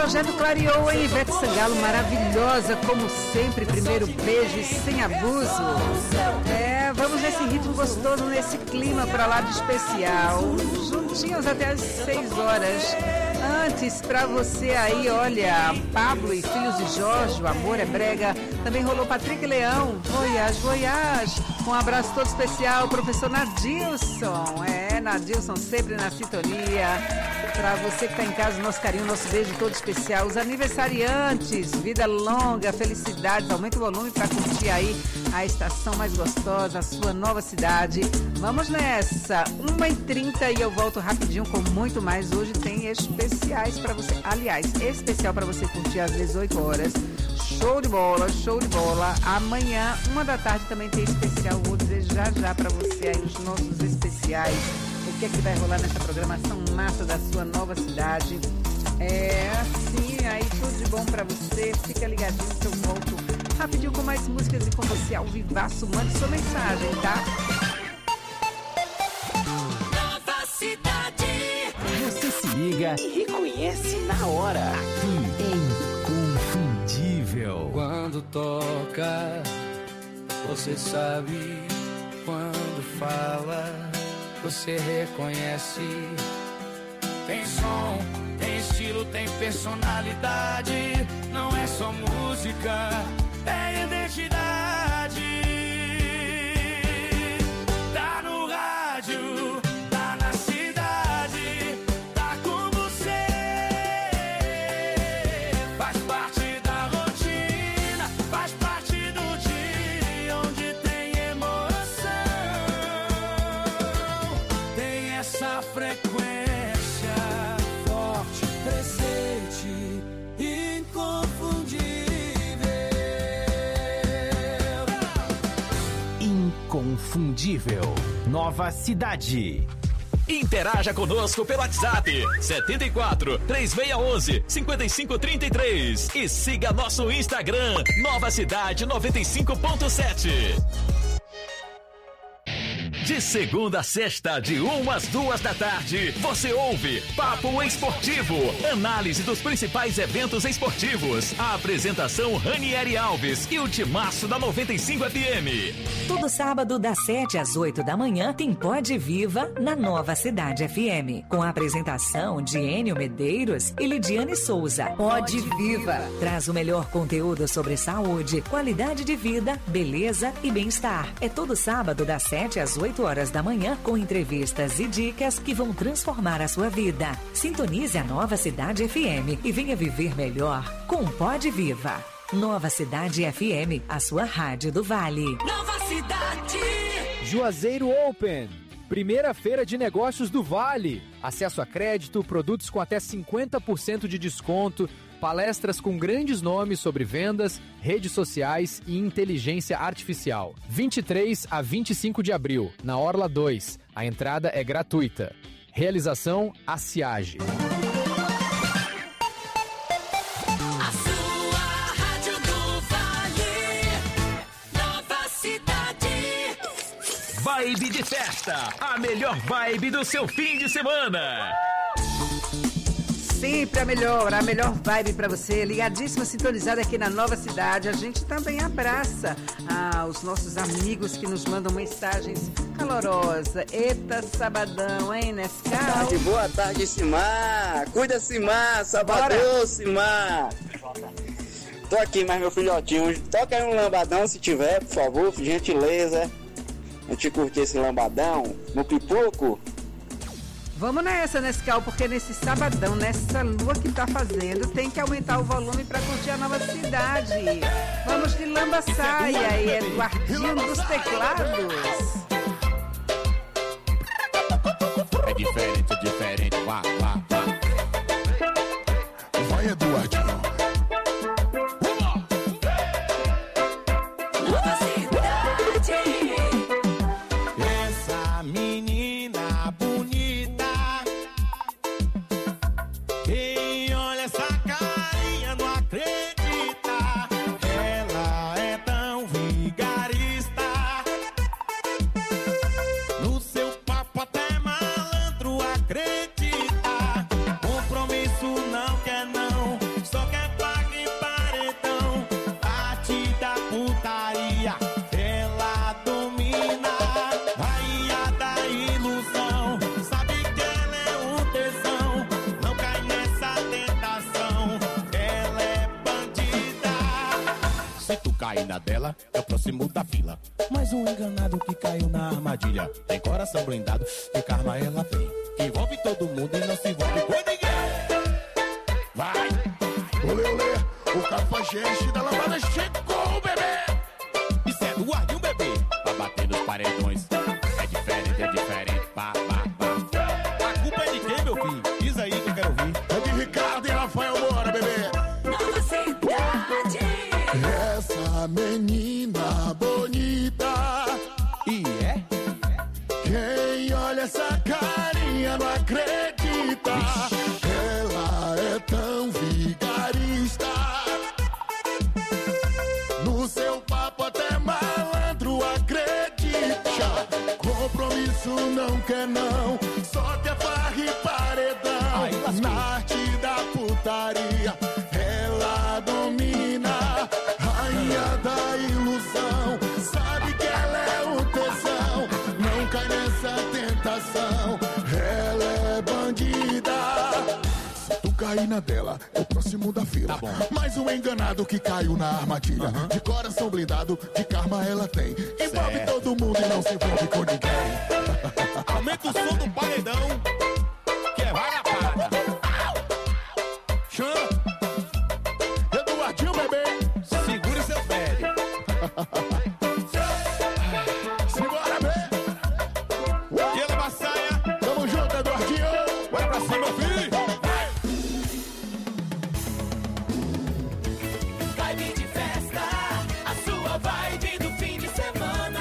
[SPEAKER 6] projeto clareou, hein? Ivete Sangalo, maravilhosa, como sempre. Primeiro beijo e sem abuso. Vamos nesse ritmo gostoso, nesse clima pra lá de especial. Juntinhos até as 6 horas. Antes, pra você aí, olha, Pablo e Filhos de Jorge, o Amor é Brega. Também rolou Patrick Leão, Voyage, Voyage. Um abraço todo especial, professor Nadilson. Nadilson sempre na sintonia. Pra você que tá em casa, nosso carinho, nosso beijo todo especial. Os aniversariantes, vida longa, felicidades. Aumenta o volume pra curtir aí a estação mais gostosa, a sua nova cidade. Vamos nessa, 1h30 e eu volto rapidinho com muito mais. Hoje tem especiais pra você, aliás, especial pra você curtir às 18 horas. Show de bola, show de bola. Amanhã, 1 da tarde, também tem especial. Vou dizer já pra você aí os nossos especiais. O que é que vai rolar nessa programação massa da sua nova cidade. Assim, aí tudo de bom pra você. Fica ligadinho que eu volto rapidinho com mais músicas e com você ao vivaço. Mande sua mensagem, tá?
[SPEAKER 4] Nova cidade.
[SPEAKER 7] Você se liga e reconhece na hora. Aqui é Inconfundível.
[SPEAKER 5] Quando toca, você sabe. Quando fala, você reconhece. Tem som, tem estilo, tem personalidade. Não é só música, é identidade. Tá no rádio, tá na cidade, tá com você. Faz parte da rotina, faz parte do dia onde tem emoção. Tem essa frequência forte, presente, inconfundível.
[SPEAKER 7] Inconfundível. Nova cidade.
[SPEAKER 14] Interaja conosco pelo WhatsApp 74 3611 5533 e siga nosso Instagram Nova Cidade 95.7. De segunda a sexta, de 1 às 2 da tarde, você ouve Papo Esportivo, análise dos principais eventos esportivos. A apresentação Ranieri Alves e o timaço da 95 FM.
[SPEAKER 15] Todo sábado, das 7 às 8 da manhã, tem Pode Viva na Nova Cidade FM, com a apresentação de Enio Medeiros e Lidiane Souza. Pode Viva traz o melhor conteúdo sobre saúde, qualidade de vida, beleza e bem-estar. É todo sábado, das 7 às 8 horas da manhã, com entrevistas e dicas que vão transformar a sua vida. Sintonize a Nova Cidade FM e venha viver melhor com Pode Viva. Nova Cidade FM, a sua rádio do Vale.
[SPEAKER 4] Nova Cidade.
[SPEAKER 16] Juazeiro Open, primeira feira de negócios do Vale. Acesso a crédito, produtos com até 50% de desconto, palestras com grandes nomes sobre vendas, redes sociais e inteligência artificial. 23 a 25 de abril, na Orla 2. A entrada é gratuita. Realização Aciage.
[SPEAKER 4] A sua rádio do Vale. Nova Cidade.
[SPEAKER 14] Vibe de festa, a melhor vibe do seu fim de semana.
[SPEAKER 6] Sempre a melhor vibe pra você, ligadíssima, sintonizada aqui na Nova Cidade. A gente também abraça os nossos amigos que nos mandam mensagens calorosas. Eita, sabadão, hein, Nescau?
[SPEAKER 17] Boa tarde, Simar. Cuida, Simar. Sabadão, Simar. Tô aqui, mas meu filhotinho, toca aí um lambadão se tiver, por favor, gentileza. A gente curtir esse lambadão no pipoco.
[SPEAKER 6] Vamos nessa, Nescau, porque nesse sabadão, nessa lua que tá fazendo, tem que aumentar o volume pra curtir a Nova Cidade. Vamos de Lamba Saia e Eduardinho dos teclados.
[SPEAKER 18] É diferente, vá. Vai, Eduardinho.
[SPEAKER 4] Nova Cidade.
[SPEAKER 5] Essa menina bonita, quem olha essa carinha não acredita. Ela é tão vigarista, no seu papo até malandro acredita.
[SPEAKER 18] cair na dela, é o próximo da fila. Mais um enganado que caiu na armadilha. Tem coração blindado, que karma ela tem. Que envolve todo mundo e não se envolve com ninguém. Vai!
[SPEAKER 10] Olê, olê, o cafajeste da lambada chegou, bebê!
[SPEAKER 18] Isso é do ar de um bebê, pra bater nos paredões. É diferente, pá, pá, pá. A culpa é de quem, meu filho? Diz aí que eu quero ouvir.
[SPEAKER 10] É de Ricardo e Rafael, bora, bebê!
[SPEAKER 4] Nova cidade.
[SPEAKER 10] Essa menina bonita.
[SPEAKER 18] E é?
[SPEAKER 10] Quem olha essa carinha não acredita. Ela é tão vigarista. No seu papo até malandro acredita. Compromisso não quer não, só quer farra e paredão. Na arte da putaria ela domina. Rainha da ilusão, sabe que ela é o tesão. Não cai nessa tentação, ela é bandida. Se tu cair na dela, é o próximo da fila. Mais um enganado que caiu na armadilha. De coração blindado, de karma ela tem. Envolve todo mundo e não se envolve com ninguém.
[SPEAKER 18] Aumenta o som do paredão, que é vai na parada.
[SPEAKER 10] Chama Eduardinho, bebê.
[SPEAKER 18] Segure seu pé.
[SPEAKER 10] Simbora, bebê.
[SPEAKER 18] E ela vai saia.
[SPEAKER 10] Tamo junto, Eduardinho.
[SPEAKER 18] Vai pra cima, meu filho.
[SPEAKER 4] Vibe de festa, a sua vibe do fim de semana.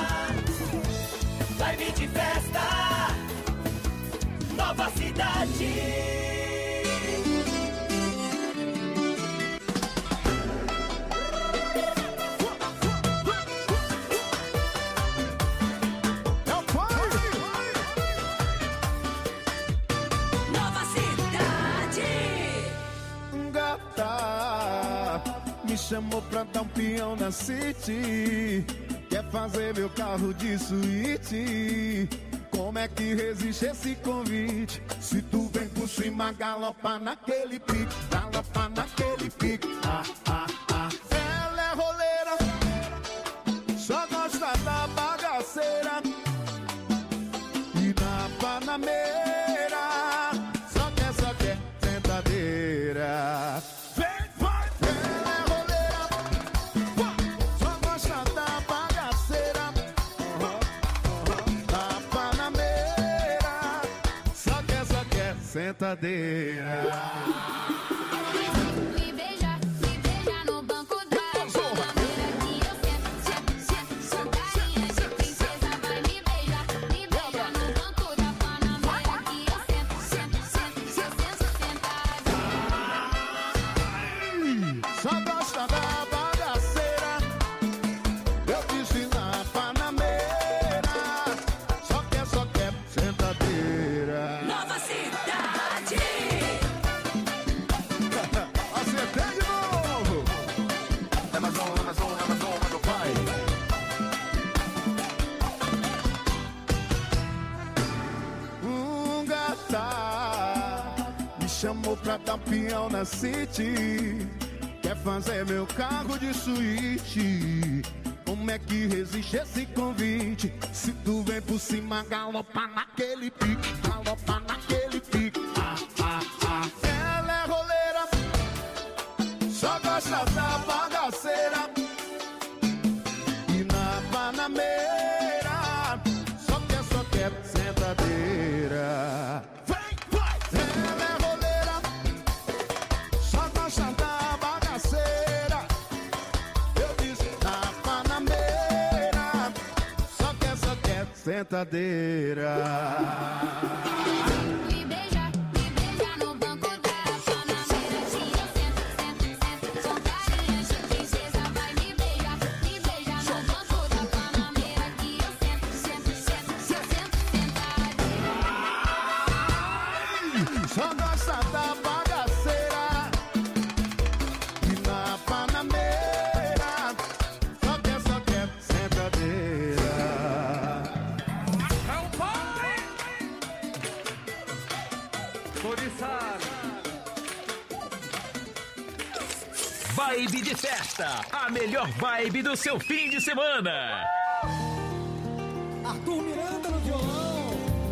[SPEAKER 4] Vibe de festa, Nova Cidade. Nova Cidade.
[SPEAKER 5] Gata, me chamou pra dar um peão na City. Quer fazer meu carro de suíte. Como é que resiste esse convite? Se tu vem por cima, galopa naquele pique. Galopa naquele pique. Ah, ah, ah. Ela é roleira, só gosta da bagaceira. E na Panameira, só quer sentadeira. Vem, vai! Ela é roleira, só gosta da bagaceira. Na Panameira, só quer sentadeira.
[SPEAKER 19] Me beija no banco da Panameira que eu sento carinha de princesa. Vai me beija no banco da Panameira que eu sento sentadinha.
[SPEAKER 5] Só gosta da bagaceira. Eu disse na Panameira, só quer sentadeira.
[SPEAKER 4] Nova Cidade.
[SPEAKER 5] Acertei de novo.
[SPEAKER 10] É mais um, pai.
[SPEAKER 5] Gata, me chamou pra dar um peão na City. Quer fazer meu carro de suíte. Como é que resiste esse convite? Se tu vem por cima, galopa naquele pique. Galopa naquele pique. Ah, ah, ah. Ela é roleira, só gosta da bagaceira. E na Panameira, só quer sentadeira. Vem, vai! Ela é roleira, só gosta da bagaceira. Eu disse na Panameira, só quer sentadeira.
[SPEAKER 19] Me beija no banco da Panameira que eu sento carinha de princesa. Vai me beija no banco da Panameira que eu sento sentadinha.
[SPEAKER 5] Só gosta da bagaceira. E na Panameira, só quer sentadeira.
[SPEAKER 3] É o pai!
[SPEAKER 14] Vibe de festa, a melhor vibe do seu fim de semana.
[SPEAKER 13] Arthur Miranda no violão.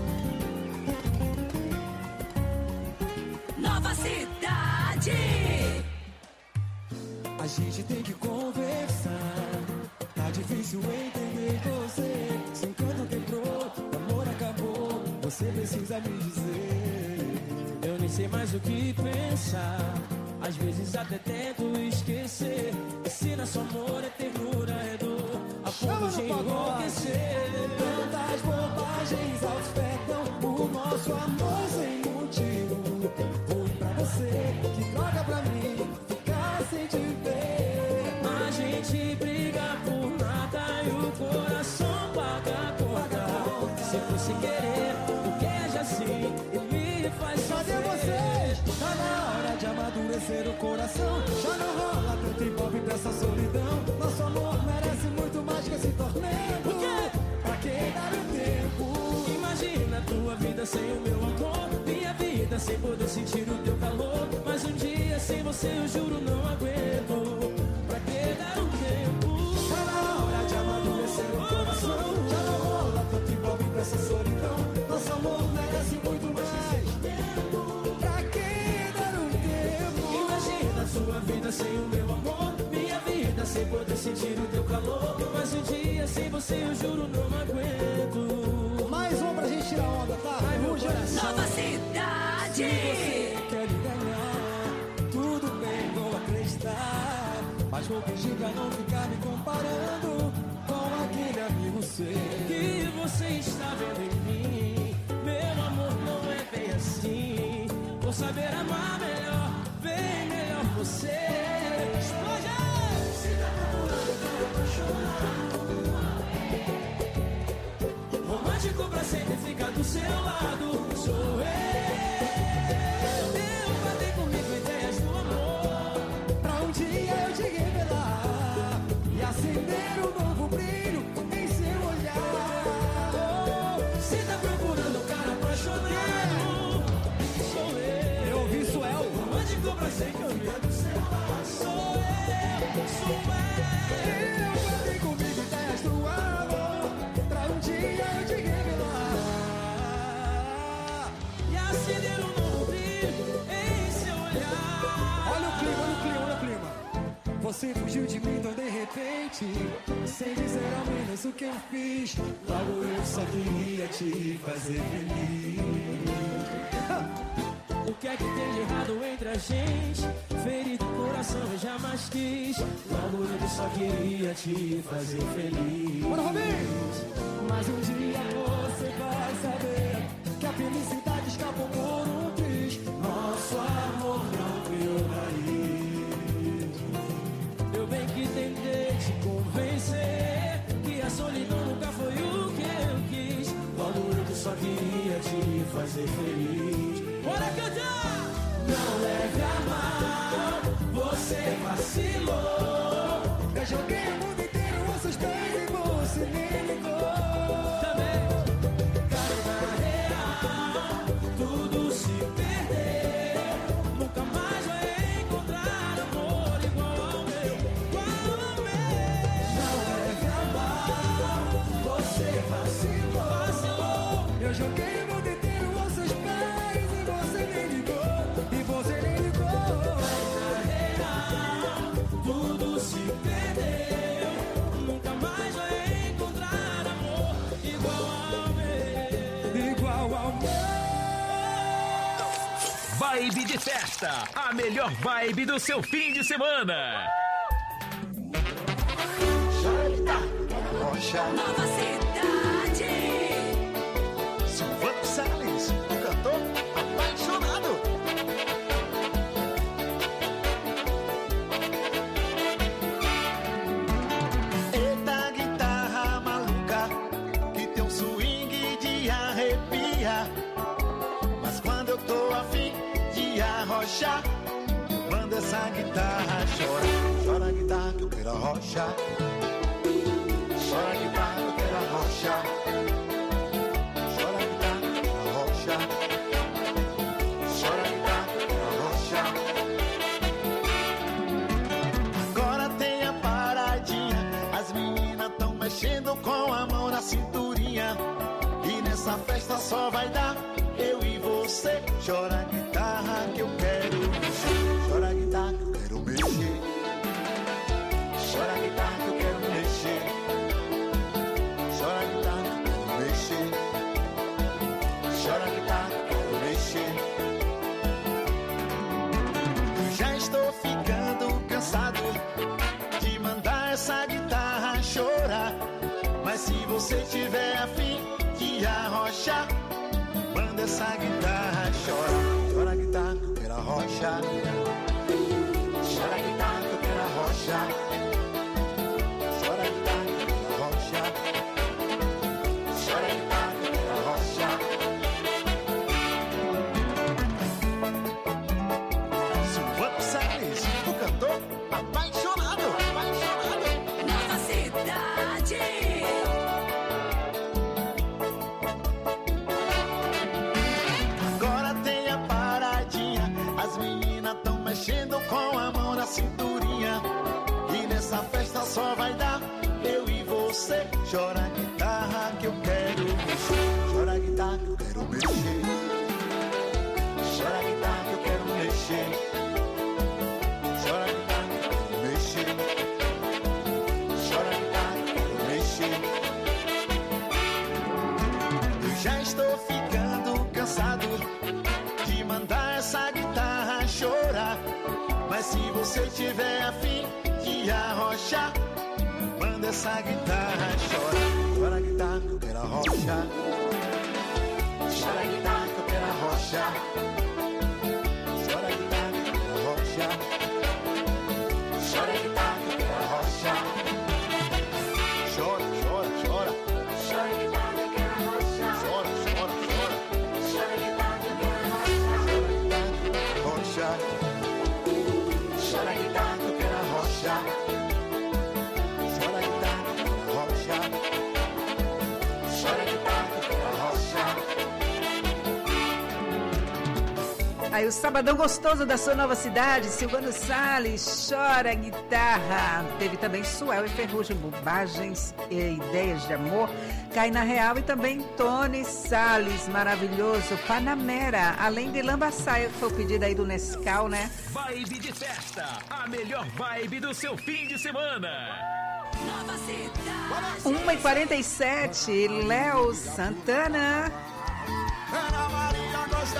[SPEAKER 15] Nova Cidade.
[SPEAKER 13] A gente tem que conversar. Tá difícil entender você. Se encanto quebrou, o amor acabou. Você precisa me dizer.
[SPEAKER 3] Eu nem sei mais o que pensar. Às vezes até tento esquecer. Se nosso amor é ternura, é dor, a ponto de enlouquecer.
[SPEAKER 13] Tantas bobagens afetam o nosso amor sem motivo. Ruim pra você, que droga pra mim, ficar sem te ver.
[SPEAKER 3] A gente briga por nada e o coração paga a conta. Se fosse querer, porque age assim e me faz
[SPEAKER 13] Cadê vocês? Tá na hora de amadurecer o coração. Já não rola tanto envolve pra essa solidão. Nosso amor merece muito mais que esse tormento.
[SPEAKER 3] O quê?
[SPEAKER 13] Pra que dar o tempo?
[SPEAKER 3] Imagina a tua vida sem o meu amor, minha vida sem poder sentir o teu calor. Mas um dia sem você eu juro não aguento. Pra que dar o tempo?
[SPEAKER 13] Tá na hora de amadurecer o coração. Já não rola tanto envolve pra essa solidão. Nosso amor merece muito mais. Pra que dar um tempo?
[SPEAKER 3] Imagina a sua vida sem o meu amor, minha vida sem poder sentir o teu calor. Mas um dia sem você eu juro não aguento.
[SPEAKER 13] Mais um pra gente tirar onda, tá?
[SPEAKER 3] Ai, meu coração.
[SPEAKER 15] Nova Cidade.
[SPEAKER 13] Se você quer me ganhar, tudo bem, vou acreditar. Mas vou pedir pra não ficar me comparando com aquele amigo seu.
[SPEAKER 3] Que você está vendo em mim, meu amor não é bem assim. Vou saber amar melhor, bem melhor você. Explode! Se dá pra romântico pra sempre ficar do seu lado, sou eu. Eu batei comigo ideias do amor,
[SPEAKER 13] pra um dia eu te revelar e acender um novo brilho em seu olhar.
[SPEAKER 3] Se tá procurando um cara apaixonado, sou eu.
[SPEAKER 13] Eu ouvi Suel.
[SPEAKER 3] Romântico pra sempre ficar do seu lado, sou eu. Sou eu.
[SPEAKER 13] Eu batei comigo ideias do amor, pra um dia eu te revelar
[SPEAKER 3] E acender um novo brilho em seu olhar.
[SPEAKER 13] Olha o clima, olha o clima, olha o clima. Você fugiu de mim tão de repente, sem dizer ao menos o que eu fiz. Logo eu só queria te fazer feliz.
[SPEAKER 3] O que é que tem de errado entre a gente? Ferido o coração eu jamais quis. Logo eu só queria te fazer feliz.
[SPEAKER 13] Bora, Robinho! Mas um dia você vai saber que a felicidade escapou por um triz.
[SPEAKER 3] Nosso amor não criou raiz. Eu bem que tentei te convencer que a solidão nunca foi o que eu quis. Logo eu só queria te fazer feliz. Bora cantar! Não leve a mal, você vacilou.
[SPEAKER 13] Eu joguei o mundo inteiro aos seus pés e você nem ligou.
[SPEAKER 3] Também caiu na real, tudo se perdeu. Nunca mais vai encontrar amor igual ao meu, igual ao meu.
[SPEAKER 13] Não leve a mal, você vacilou. Eu joguei o mundo inteiro aos seus pés e você nem ligou. E você nem ligou.
[SPEAKER 3] Tudo se perdeu, nunca mais vai encontrar amor igual ao meu.
[SPEAKER 13] Igual ao meu.
[SPEAKER 14] Vibe de festa, a melhor vibe do seu fim de semana.
[SPEAKER 15] Nova Cidade.
[SPEAKER 20] Silvano Salles, o cantor apaixonado. Eita guitarra maluca, que tem um swing de arrepiar. Mas quando eu tô afim de arrochar, eu mando essa guitarra chorar. Chora a guitarra que eu quero arrochar. Chora a guitarra que eu quero arrochar. Chora a guitarra que eu quero arrochar. Chora a guitarra que eu quero arrochar. vai dar eu e você. Chora a guitarra que eu quero mexer. Chora a guitarra que eu quero mexer. Chora a guitarra que eu quero mexer. Chora a guitarra que eu quero mexer. Chora a guitarra que eu quero mexer. Eu já estou ficando cansado de mandar essa guitarra chorar. Mas se você tiver afim de arrochar, manda essa guitarra chorar. Chora a guitarra que eu quero arrochar. Chora a guitarra que eu quero arrochar. Chora a guitarra que eu quero arrochar. Chora a guitarra que eu quero arrochar. Silvano Salles, o cantor apaixonado, apaixonado.
[SPEAKER 13] Nova cidade.
[SPEAKER 20] Agora tem a paradinha, as meninas tão mexendo com a mão na cinturinha. E nessa festa só vai dar eu e você. Chora a guitarra que eu quero mexer. Chora a guitarra que eu quero mexer. Chora a guitarra que eu quero mexer. Chora a guitarra que eu quero mexer. Chora a guitarra que eu quero mexer. Eu já estou ficando cansado de mandar essa guitarra chorar. Mas se você tiver afim de arrochar, manda essa guitarra chorar. Chora a guitarra que eu quero arrochar. Chora a guitarra que eu quero arrochar. Chora a guitarra que eu quero arrochar. Chora a guitarra que eu quero arrochar. Chora, chora, chora. Chora a guitarra que eu quero arrochar. Chora, chora, chora. Chora a guitarra que eu quero arrochar. Chora a guitarra que eu quero arrochar. Chora a guitarra que eu quero arrochar. Chora a guitarra que eu quero arrochar.
[SPEAKER 6] Aí o sabadão gostoso da sua nova cidade, Silvano Salles, Chora Guitarra. Teve também Suel e Ferrugem, Bobagens e Ideias de Amor, Cai na Real, e também Tony Salles, maravilhoso, Panamera, além de Lambaçaia, que foi o pedido aí do Nescau, né?
[SPEAKER 14] Vibe de festa, a melhor vibe do seu fim de semana.
[SPEAKER 13] Nova cidade.
[SPEAKER 6] 1h47, Léo Santana.